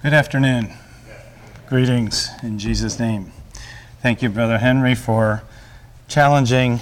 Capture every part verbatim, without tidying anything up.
Good afternoon. Greetings in Jesus' name. Thank you, Brother Henry, for challenging.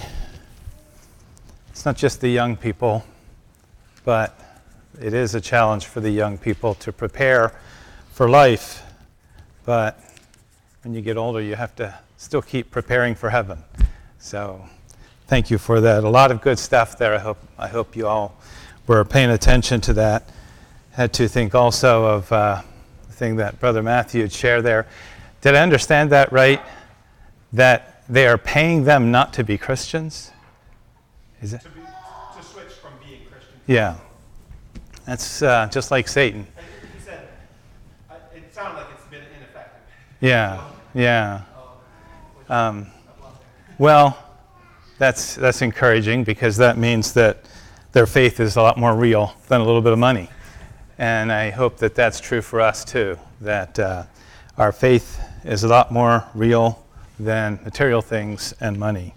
It's not just the young people, but it is a challenge for the young people to prepare for life. But when you get older, you have to still keep preparing for heaven. So thank you for that. A lot of good stuff there. I hope I hope you all were paying attention to that. Had to think also of uh, the thing that Brother Matthew had shared there. Did I understand that right? That they are paying them not to be Christians? Is it? To, be, to switch from being Christian. Yeah. That's uh, just like Satan. He said, uh, it sounded like it's been ineffective. Yeah, yeah. Um, well, that's that's encouraging because that means that their faith is a lot more real than a little bit of money. And I hope that that's true for us too, that uh, our faith is a lot more real than material things and money.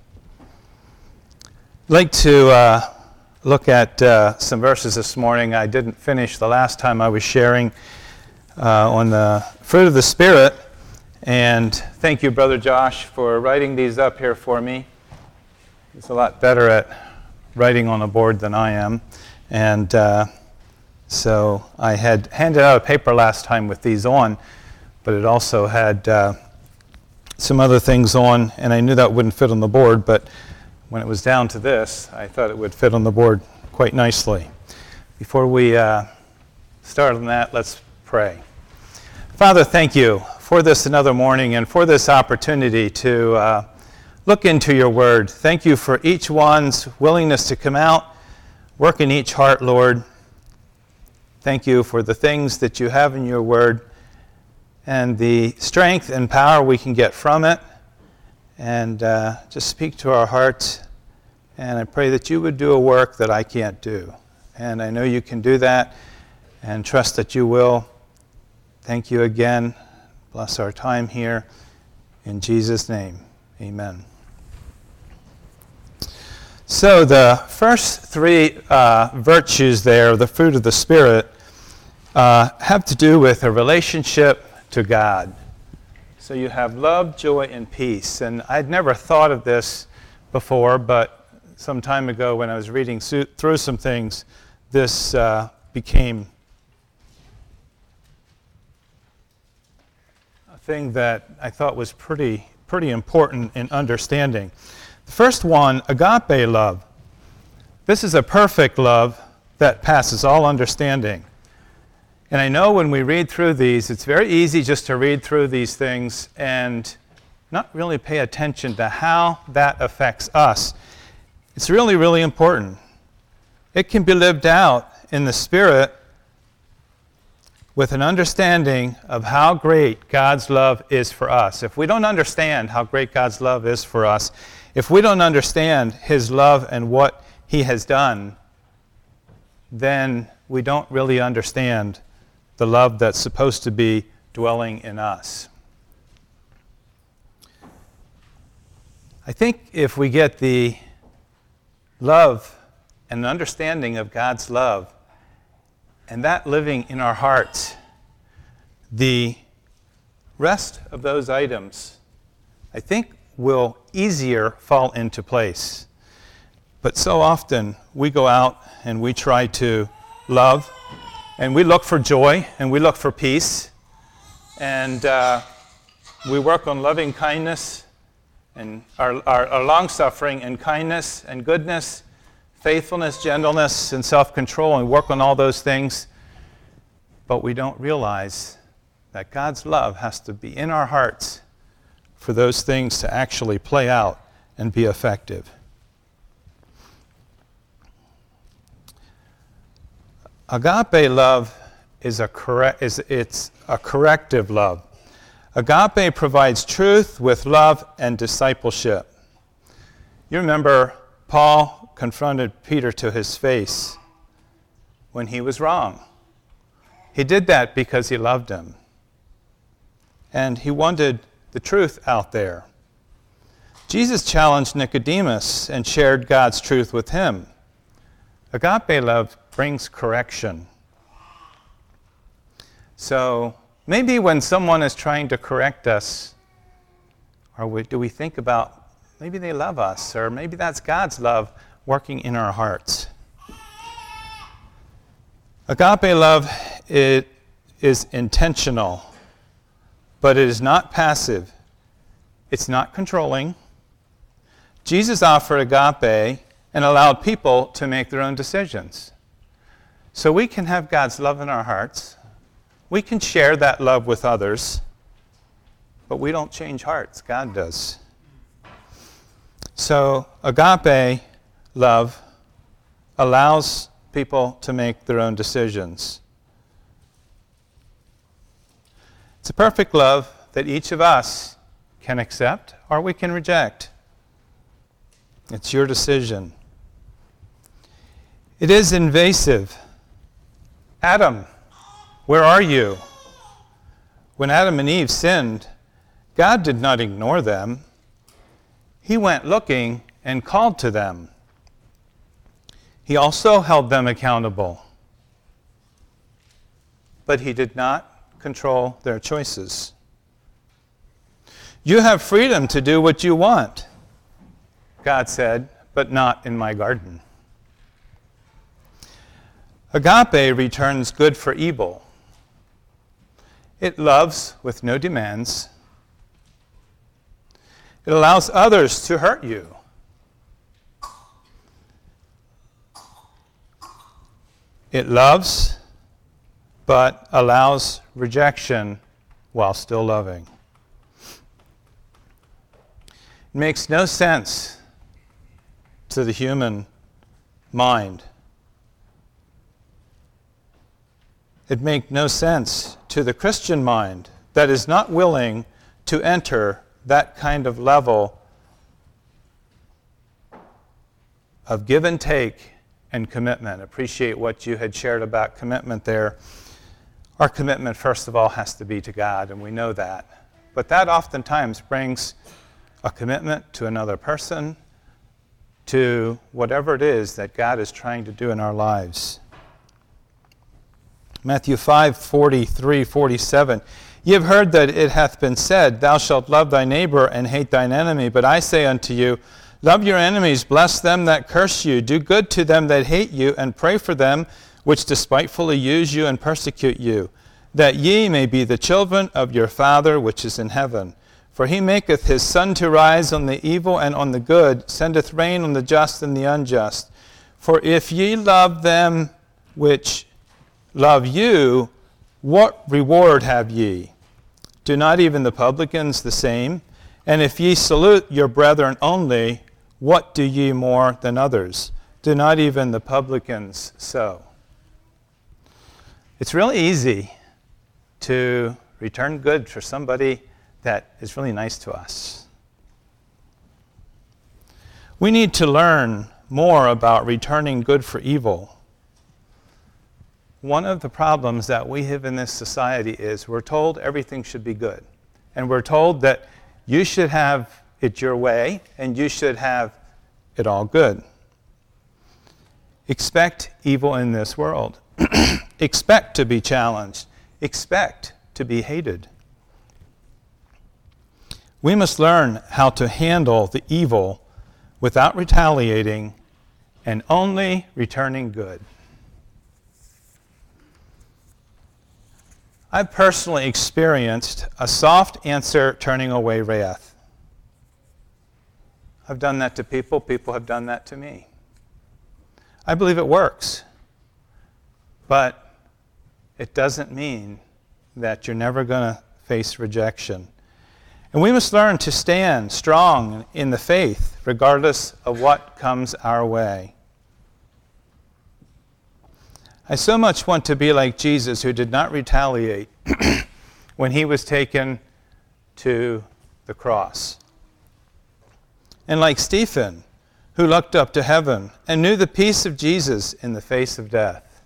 I'd like to uh, look at uh, some verses this morning. I didn't finish the last time I was sharing uh, on the fruit of the Spirit. And thank you, Brother Josh, for writing these up here for me. He's a lot better at writing on a board than I am. And uh, so I had handed out a paper last time with these on, but it also had uh, some other things on, and I knew that wouldn't fit on the board, but when it was down to this, I thought it would fit on the board quite nicely. Before we uh, start on that, let's pray. Father, thank you for this another morning and for this opportunity to uh, look into your word. Thank you for each one's willingness to come out, work in each heart, Lord. Thank you for the things that you have in your word and the strength and power we can get from it. And uh, just speak to our hearts. And I pray that you would do a work that I can't do. And I know you can do that and trust that you will. Thank you again. Bless our time here. In Jesus' name, amen. So the first three uh, virtues there, the fruit of the Spirit, uh, have to do with a relationship to God. So you have love, joy, and peace. And I'd never thought of this before, but some time ago when I was reading through some things, this uh, became a thing that I thought was pretty, pretty important in understanding. The first one, agape love. This is a perfect love that passes all understanding. And I know when we read through these, it's very easy just to read through these things and not really pay attention to how that affects us. It's really, really important. It can be lived out in the Spirit with an understanding of how great God's love is for us. If we don't understand how great God's love is for us, if we don't understand His love and what He has done, then we don't really understand the love that's supposed to be dwelling in us. I think if we get the love and understanding of God's love, and that living in our hearts, the rest of those items, I think, will easier fall into place. But so often we go out and we try to love, and we look for joy, and we look for peace, and uh, we work on loving kindness, and our, our, our long-suffering and kindness and goodness, faithfulness, gentleness, and self-control, and we work on all those things, but we don't realize that God's love has to be in our hearts for those things to actually play out and be effective. Agape love is a correct is it's a corrective love. Agape provides truth with love and discipleship. You remember Paul confronted Peter to his face when he was wrong. He did that because he loved him. And he wanted the truth out there. Jesus challenged Nicodemus and shared God's truth with him. Agape love brings correction. So Maybe when someone is trying to correct us, or we, do we think about maybe they love us, or maybe that's God's love working in our hearts. Agape love it is intentional, but it is not passive. It's not controlling. Jesus offered agape and allowed people to make their own decisions. So we can have God's love in our hearts. We can share that love with others, but we don't change hearts. God does. So agape love allows people to make their own decisions. It's a perfect love that each of us can accept or we can reject. It's your decision. It is invasive. Adam, where are you? When Adam and Eve sinned, God did not ignore them. He went looking and called to them. He also held them accountable. But he did not control their choices. You have freedom to do what you want, God said, but not in my garden. Agape returns good for evil. It loves with no demands. It allows others to hurt you. It loves, but allows rejection while still loving. It makes no sense to the human mind. It makes no sense to the Christian mind that is not willing to enter that kind of level of give and take and commitment. Appreciate what you had shared about commitment there. Our commitment, first of all, has to be to God, and we know that. But that oftentimes brings a commitment to another person, to whatever it is that God is trying to do in our lives. Matthew five, forty-three, forty-seven. Ye have heard that it hath been said, Thou shalt love thy neighbor and hate thine enemy. But I say unto you, love your enemies, bless them that curse you, do good to them that hate you, and pray for them which despitefully use you and persecute you, that ye may be the children of your Father which is in heaven. For he maketh his sun to rise on the evil and on the good, sendeth rain on the just and the unjust. For if ye love them which love you, what reward have ye? Do not even the publicans the same? And if ye salute your brethren only, what do ye more than others? Do not even the publicans so? It's really easy to return good for somebody that is really nice to us. We need to learn more about returning good for evil. One of the problems that we have in this society is we're told everything should be good. And we're told that you should have it your way and you should have it all good. Expect evil in this world. Expect to be challenged. Expect to be hated. We must learn how to handle the evil without retaliating and only returning good. I've personally experienced a soft answer turning away wrath. I've done that to people. People have done that to me. I believe it works. But it doesn't mean that you're never going to face rejection. And we must learn to stand strong in the faith, regardless of what comes our way. I so much want to be like Jesus, who did not retaliate when he was taken to the cross. And like Stephen, who looked up to heaven and knew the peace of Jesus in the face of death.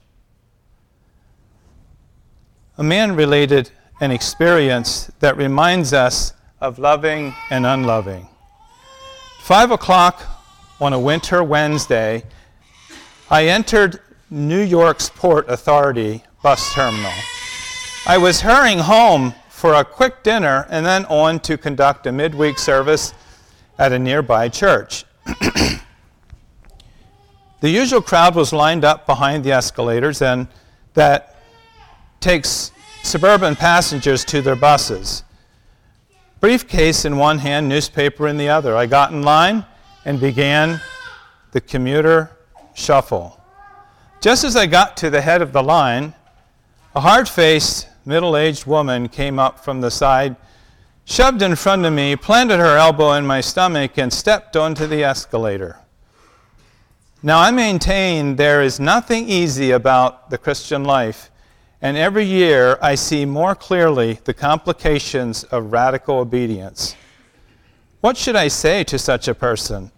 A man related an experience that reminds us of loving and unloving. Five o'clock on a winter Wednesday, I entered New York's Port Authority bus terminal. I was hurrying home for a quick dinner and then on to conduct a midweek service at a nearby church. The usual crowd was lined up behind the escalators, and that takes suburban passengers to their buses. Briefcase in one hand, newspaper in the other. I got in line and began the commuter shuffle. Just as I got to the head of the line, a hard-faced, middle-aged woman came up from the side, shoved in front of me, planted her elbow in my stomach, and stepped onto the escalator. Now, I maintain there is nothing easy about the Christian life, and every year I see more clearly the complications of radical obedience. What should I say to such a person?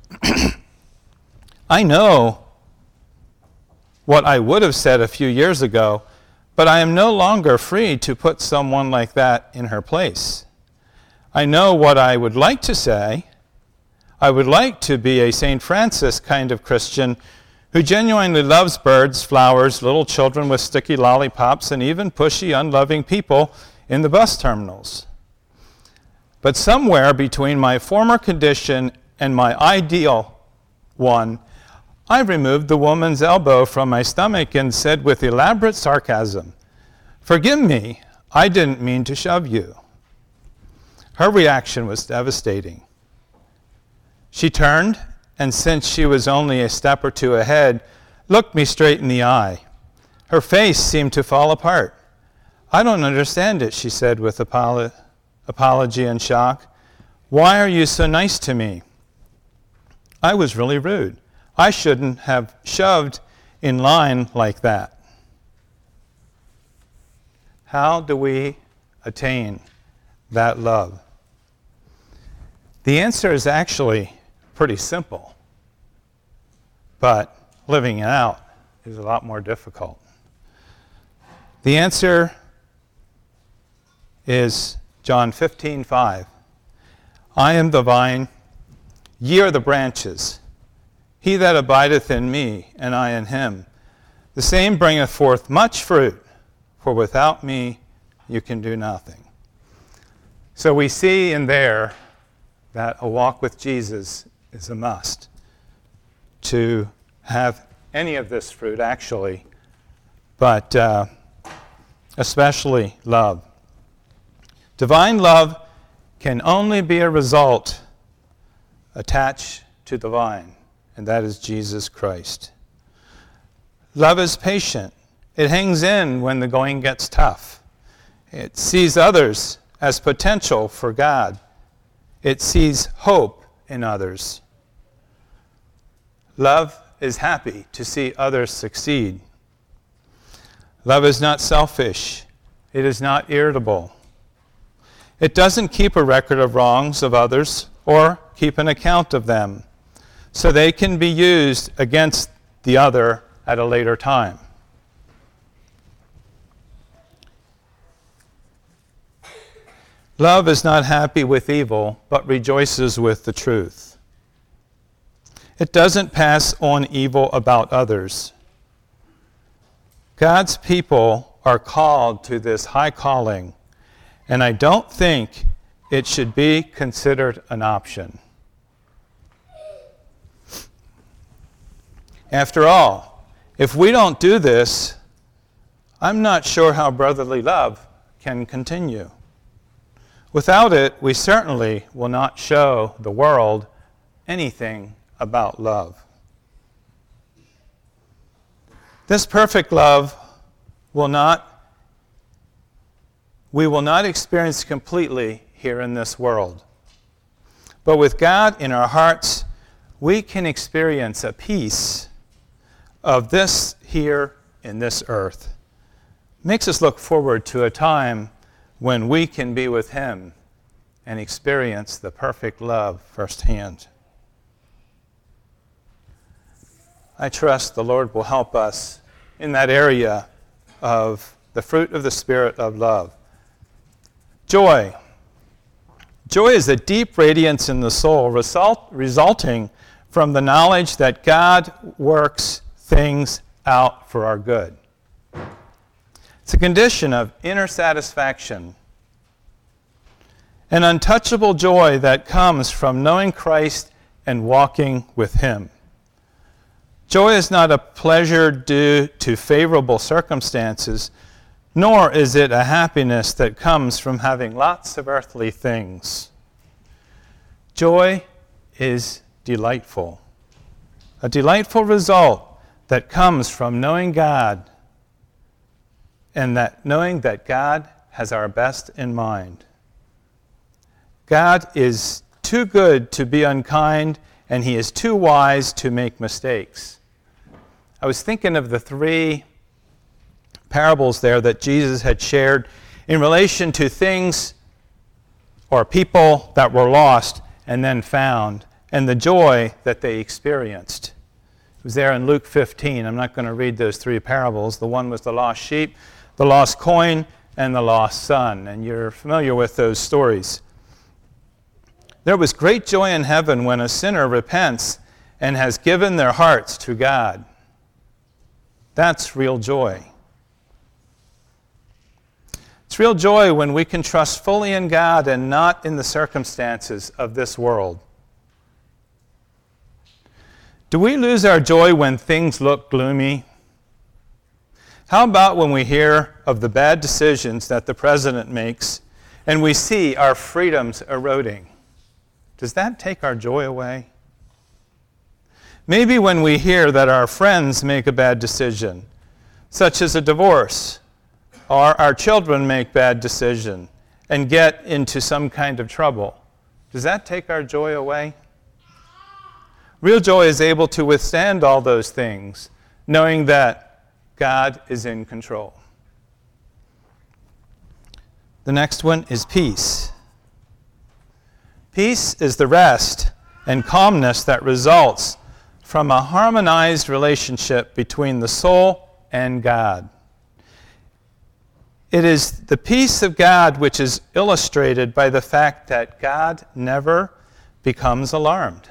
I know what I would have said a few years ago, but I am no longer free to put someone like that in her place. I know what I would like to say. I would like to be a Saint Francis kind of Christian who genuinely loves birds, flowers, little children with sticky lollipops, and even pushy, unloving people in the bus terminals. But somewhere between my former condition and my ideal one, I removed the woman's elbow from my stomach and said with elaborate sarcasm, "Forgive me, I didn't mean to shove you." Her reaction was devastating. She turned, and since she was only a step or two ahead, looked me straight in the eye. Her face seemed to fall apart. "I don't understand it," she said with apolo- apology and shock. "Why are you so nice to me?" I was really rude. I shouldn't have shoved in line like that. How do we attain that love? The answer is actually pretty simple, but living it out is a lot more difficult. The answer is John fifteen five. I am the vine, ye are the branches. He that abideth in me, and I in him, the same bringeth forth much fruit, for without me you can do nothing. So we see in there that a walk with Jesus is a must. To have any of this fruit, actually, but uh, especially love. Divine love can only be a result attached to the vine, and that is Jesus Christ. Love is patient. It hangs in when the going gets tough. It sees others as potential for God. It sees hope in others. Love is happy to see others succeed. Love is not selfish. It is not irritable. It doesn't keep a record of wrongs of others or keep an account of them, so they can be used against the other at a later time. Love is not happy with evil, but rejoices with the truth. It doesn't pass on evil about others. God's people are called to this high calling, and I don't think it should be considered an option. After all, if we don't do this, I'm not sure how brotherly love can continue. Without it, we certainly will not show the world anything about love. This perfect love will not, we will not experience completely here in this world. But with God in our hearts, we can experience a peace of this here in this earth. Makes us look forward to a time when we can be with him and experience the perfect love firsthand. I trust the Lord will help us in that area of the fruit of the Spirit of love. Joy. Joy is a deep radiance in the soul result, resulting from the knowledge that God works things out for our good. It's a condition of inner satisfaction, an untouchable joy that comes from knowing Christ and walking with Him. Joy is not a pleasure due to favorable circumstances, nor is it a happiness that comes from having lots of earthly things. Joy is delightful, a delightful result that comes from knowing God, and that knowing that God has our best in mind. God is too good to be unkind, and He is too wise to make mistakes. I was thinking of the three parables there that Jesus had shared in relation to things or people that were lost and then found, and the joy that they experienced. It was there in Luke fifteen. I'm not going to read those three parables. The one was the lost sheep, the lost coin, and the lost son. And you're familiar with those stories. There was great joy in heaven when a sinner repents and has given their hearts to God. That's real joy. It's real joy when we can trust fully in God and not in the circumstances of this world. Do we lose our joy when things look gloomy? How about when we hear of the bad decisions that the president makes and we see our freedoms eroding? Does that take our joy away? Maybe when we hear that our friends make a bad decision, such as a divorce, or our children make bad decisions and get into some kind of trouble, does that take our joy away? Real joy is able to withstand all those things, knowing that God is in control. The next one is peace. Peace is the rest and calmness that results from a harmonized relationship between the soul and God. It is the peace of God which is illustrated by the fact that God never becomes alarmed.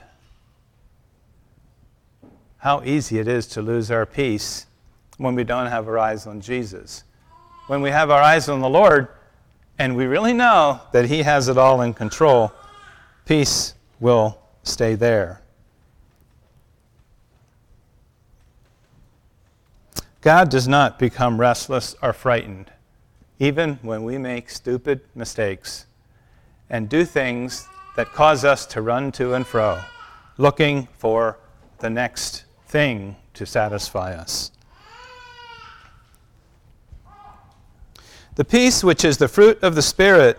How easy it is to lose our peace when we don't have our eyes on Jesus. When we have our eyes on the Lord and we really know that He has it all in control, peace will stay there. God does not become restless or frightened, even when we make stupid mistakes and do things that cause us to run to and fro, looking for the next thing to satisfy us. The peace which is the fruit of the Spirit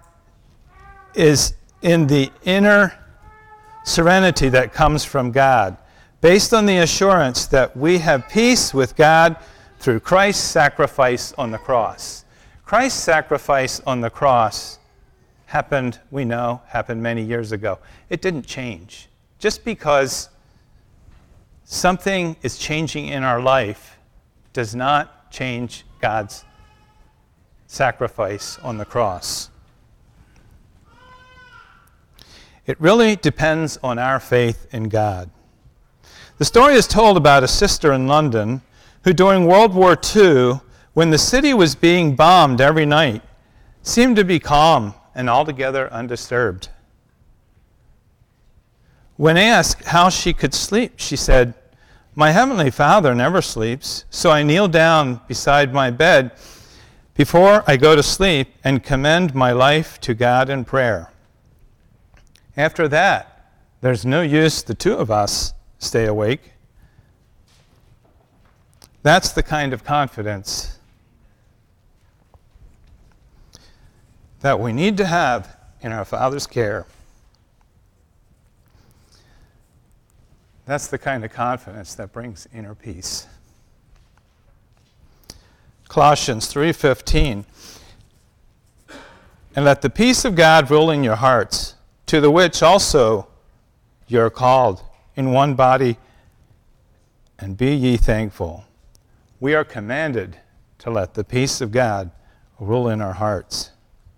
is in the inner serenity that comes from God, based on the assurance that we have peace with God through Christ's sacrifice on the cross. Christ's sacrifice on the cross happened, we know, happened many years ago. It didn't change. Just because something is changing in our life does not change God's sacrifice on the cross. It really depends on our faith in God. The story is told about a sister in London who during World War Two, when the city was being bombed every night, seemed to be calm and altogether undisturbed. When asked how she could sleep, she said, "My Heavenly Father never sleeps, so I kneel down beside my bed before I go to sleep and commend my life to God in prayer. After that, there's no use the two of us stay awake." That's the kind of confidence that we need to have in our Father's care. That's the kind of confidence that brings inner peace. Colossians three fifteen, "And let the peace of God rule in your hearts, to the which also you are called in one body, and be ye thankful." We are commanded to let the peace of God rule in our hearts.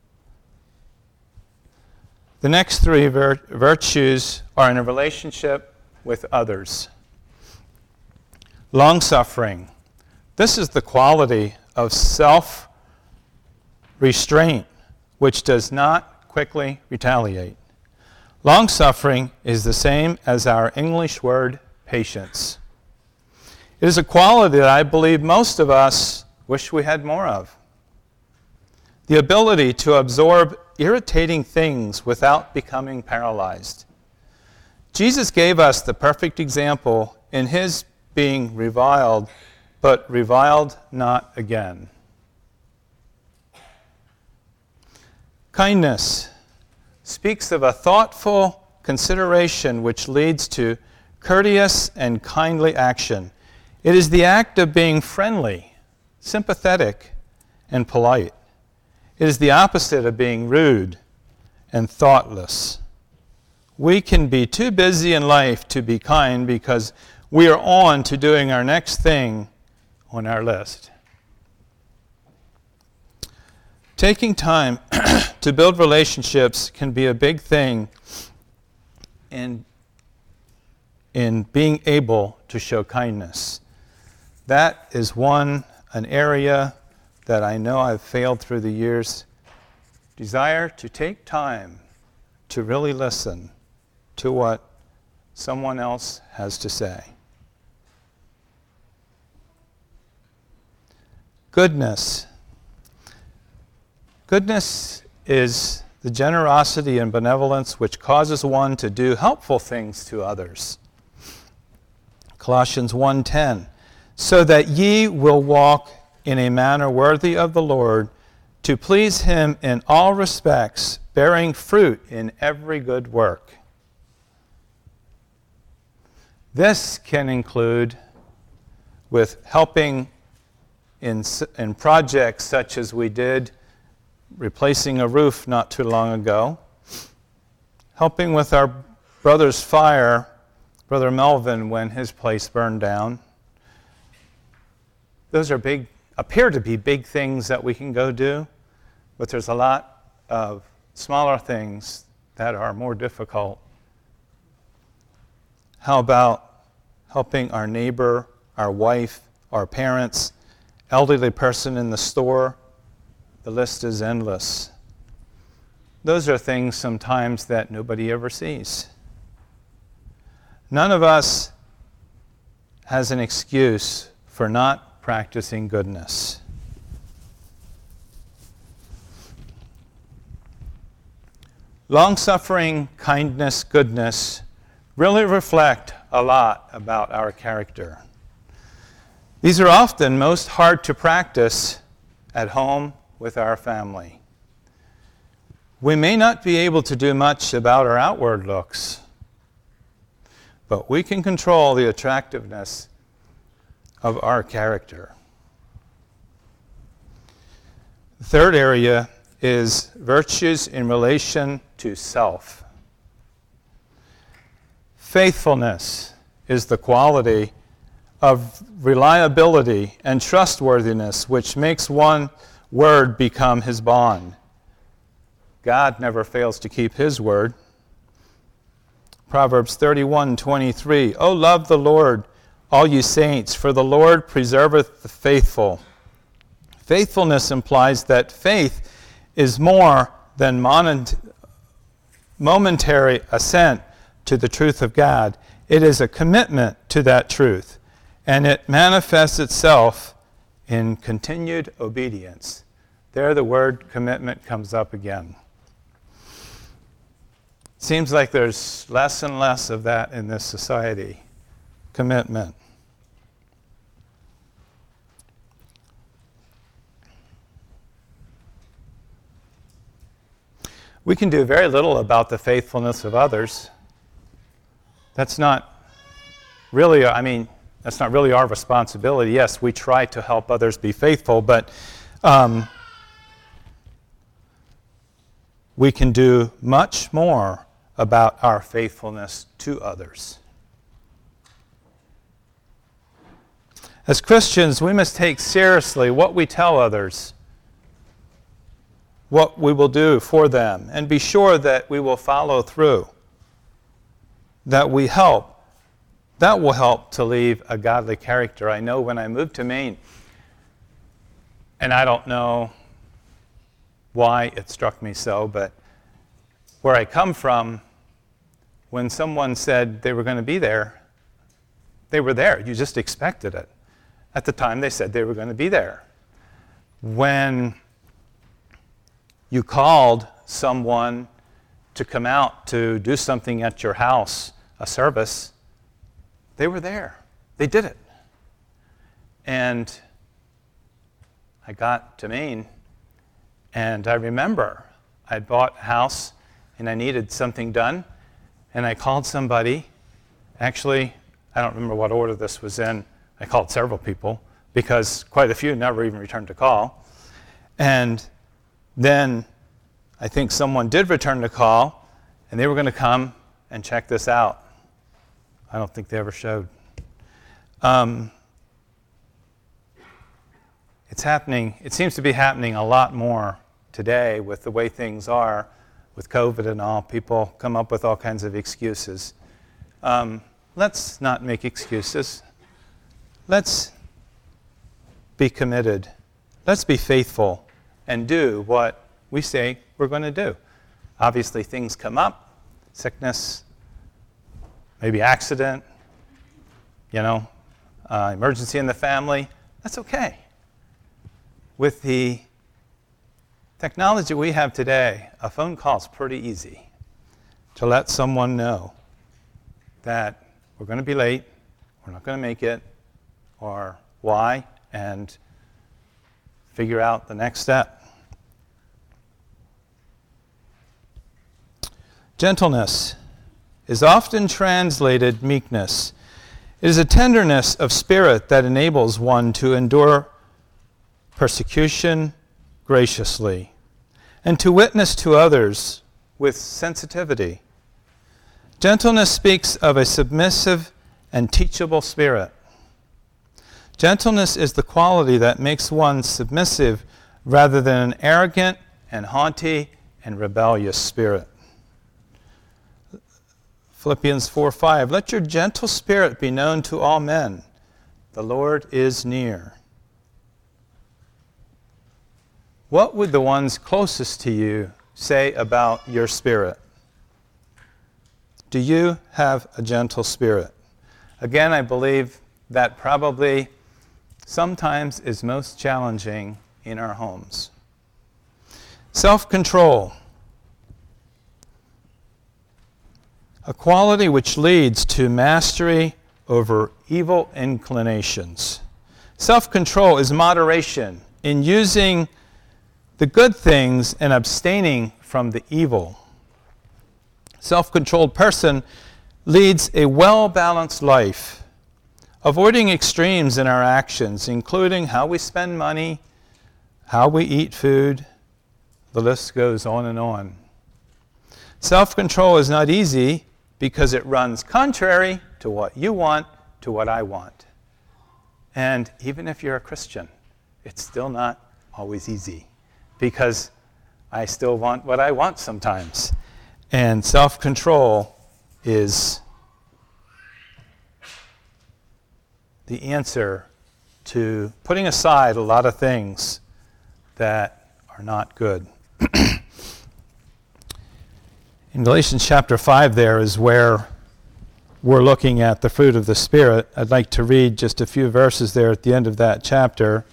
The next three vir- virtues are in a relationship with others. Long-suffering. This is the quality of self-restraint, which does not quickly retaliate. Long-suffering is the same as our English word patience. It is a quality that I believe most of us wish we had more of. The ability to absorb irritating things without becoming paralyzed. Jesus gave us the perfect example in his being reviled, but reviled not again. Kindness speaks of a thoughtful consideration which leads to courteous and kindly action. It is the act of being friendly, sympathetic, and polite. It is the opposite of being rude and thoughtless. We can be too busy in life to be kind because we are on to doing our next thing on our list. Taking time to build relationships can be a big thing in, in being able to show kindness. That is one, an area that I know I've failed through the years. Desire to take time to really listen to what someone else has to say. Goodness. Goodness is the generosity and benevolence which causes one to do helpful things to others. Colossians one ten, so that ye will walk in a manner worthy of the Lord, to please him in all respects, bearing fruit in every good work. This can include with helping in, in projects such as we did replacing a roof not too long ago, helping with our brother's fire, Brother Melvin, when his place burned down. Those are big, appear to be big things that we can go do, but there's a lot of smaller things that are more difficult. How about helping our neighbor, our wife, our parents, elderly person in the store? The list is endless. Those are things sometimes that nobody ever sees. None of us has an excuse for not practicing goodness. Long-suffering, kindness, goodness really reflect a lot about our character. These are often most hard to practice at home with our family. We may not be able to do much about our outward looks, but we can control the attractiveness of our character. The third area is virtues in relation to self. Faithfulness is the quality of reliability and trustworthiness which makes one word become his bond. God never fails to keep his word. Proverbs thirty-one twenty-three, O love the Lord, all you saints, for the Lord preserveth the faithful. Faithfulness implies that faith is more than momentary assent to the truth of God. It is a commitment to that truth, and it manifests itself in continued obedience. There the word commitment comes up again. Seems like there's less and less of that in this society. Commitment. We can do very little about the faithfulness of others. That's not really, I mean, that's not really our responsibility. Yes, we try to help others be faithful, but um, we can do much more about our faithfulness to others. As Christians, we must take seriously what we tell others, what we will do for them, and be sure that we will follow through, that we help. That will help to leave a godly character. I know when I moved to Maine, And I don't know why it struck me so, but where I come from, when someone said they were going to be there, they were there. You just expected it. At the time, they said they were going to be there. When you called someone to come out to do something at your house, a service, they were there. They did it. And I got to Maine, and I remember I bought a house and I needed something done, and I called somebody. Actually, I don't remember what order this was in. I called several people because quite a few never even returned a call. And then I think someone did return the call, and they were going to come and check this out. I don't think they ever showed. Um, it's happening, it seems to be happening a lot more today with the way things are, with COVID and all. People come up with all kinds of excuses. Um, let's not make excuses. Let's be committed. Let's be faithful and do what we say we're going to do. Obviously, things come up, sickness, maybe accident, you know, uh, emergency in the family. That's okay. With the technology we have today, a phone call is pretty easy to let someone know that we're going to be late, we're not going to make it, or why, and figure out the next step. Gentleness is often translated meekness. It is a tenderness of spirit that enables one to endure persecution graciously and to witness to others with sensitivity. Gentleness speaks of a submissive and teachable spirit. Gentleness is the quality that makes one submissive rather than an arrogant and haughty and rebellious spirit. Philippians four five, let your gentle spirit be known to all men. The Lord is near. What would the ones closest to you say about your spirit? Do you have a gentle spirit? Again, I believe that probably sometimes is most challenging in our homes. Self-control, a quality which leads to mastery over evil inclinations. Self-control is moderation in using the good things and abstaining from the evil. Self-controlled person leads a well-balanced life, avoiding extremes in our actions, including how we spend money, how we eat food. The list goes on and on. Self-control is not easy because it runs contrary to what you want, to what I want. And even if you're a Christian, it's still not always easy because I still want what I want sometimes. And self-control is the answer to putting aside a lot of things that are not good. In Galatians chapter five, there is where we're looking at the fruit of the Spirit. I'd like to read just a few verses there at the end of that chapter.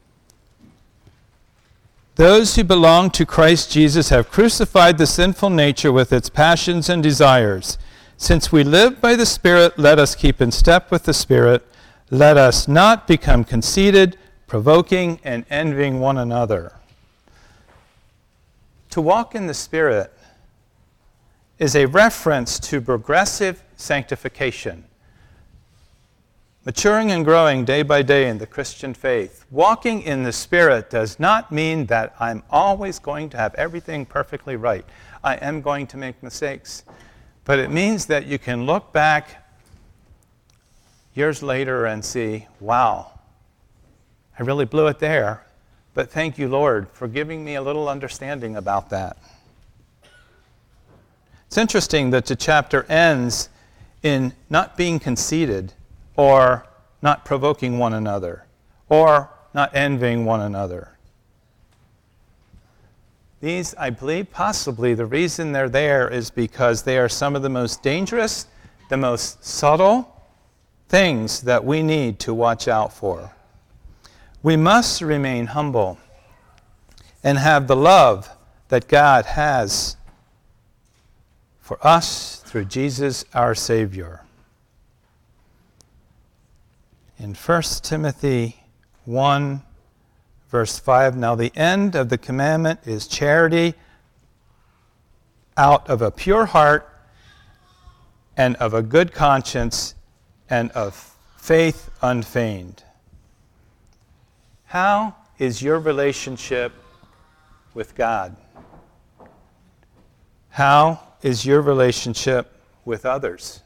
Those who belong to Christ Jesus have crucified the sinful nature with its passions and desires. Since we live by the Spirit, let us keep in step with the Spirit. Let us not become conceited, provoking, and envying one another. To walk in the Spirit is a reference to progressive sanctification, maturing and growing day by day in the Christian faith. Walking in the Spirit does not mean that I'm always going to have everything perfectly right. I am going to make mistakes. But it means that you can look back years later and see, wow, I really blew it there. But thank you, Lord, for giving me a little understanding about that. It's interesting that the chapter ends in not being conceited or not provoking one another or not envying one another. These, I believe, possibly the reason they're there is because they are some of the most dangerous, the most subtle things that we need to watch out for. We must remain humble and have the love that God has for us through Jesus our Savior. In First Timothy one, verse five, now the end of the commandment is charity out of a pure heart and of a good conscience and of faith unfeigned. How is your relationship with God? How is your relationship with others?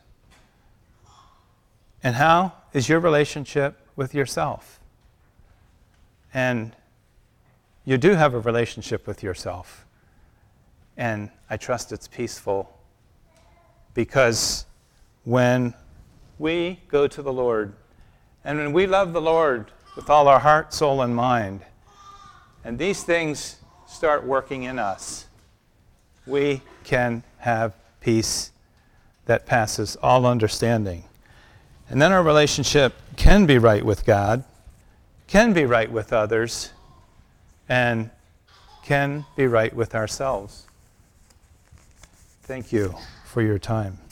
And how is your relationship with yourself? And you do have a relationship with yourself. And I trust it's peaceful, because when we go to the Lord, and when we love the Lord with all our heart, soul, and mind, and these things start working in us, we can have peace that passes all understanding. And then our relationship can be right with God, can be right with others, and can be right with ourselves. Thank you for your time.